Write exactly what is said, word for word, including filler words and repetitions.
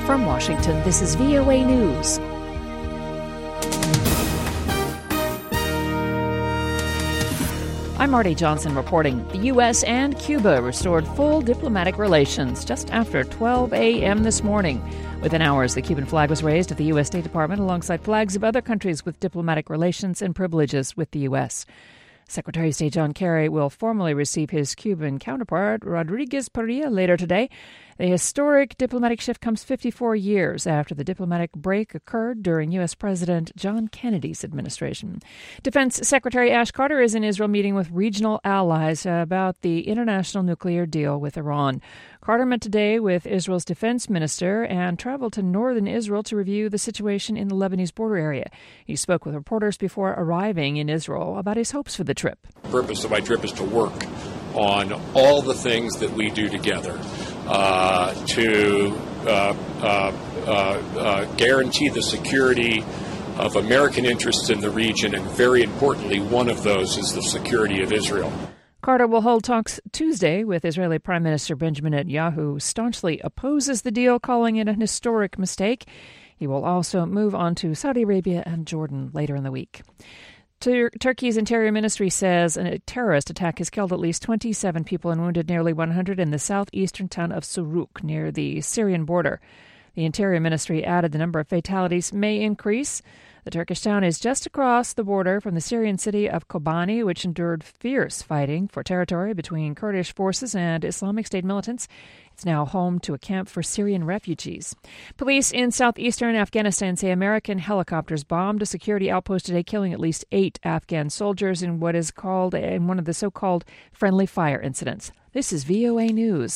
From Washington, this is V O A News. I'm Marty Johnson reporting. The U S and Cuba restored full diplomatic relations just after twelve a.m. this morning. Within hours, the Cuban flag was raised at the U S. State Department alongside flags of other countries with diplomatic relations and privileges with the U S. Secretary of State John Kerry will formally receive his Cuban counterpart, Rodriguez Parrilla, later today. The historic diplomatic shift comes fifty-four years after the diplomatic break occurred during U S. President John Kennedy's administration. Defense Secretary Ash Carter is in Israel meeting with regional allies about the international nuclear deal with Iran. Carter met today with Israel's defense minister and traveled to northern Israel to review the situation in the Lebanese border area. He spoke with reporters before arriving in Israel about his hopes for the trip. The purpose of my trip is to work on all the things that we do together uh, to uh, uh, uh, uh, guarantee the security of American interests in the region, and very importantly, one of those is the security of Israel. Carter will hold talks Tuesday with Israeli Prime Minister Benjamin Netanyahu, who staunchly opposes the deal, calling it an historic mistake. He will also move on to Saudi Arabia and Jordan later in the week. Tur- Turkey's Interior Ministry says a terrorist attack has killed at least twenty-seven people and wounded nearly one hundred in the southeastern town of Suruk near the Syrian border. The Interior Ministry added the number of fatalities may increase. The Turkish town is just across the border from the Syrian city of Kobani, which endured fierce fighting for territory between Kurdish forces and Islamic State militants. It's now home to a camp for Syrian refugees. Police in southeastern Afghanistan say American helicopters bombed a security outpost today, killing at least eight Afghan soldiers in what is called in one of the so-called friendly fire incidents. This is V O A News.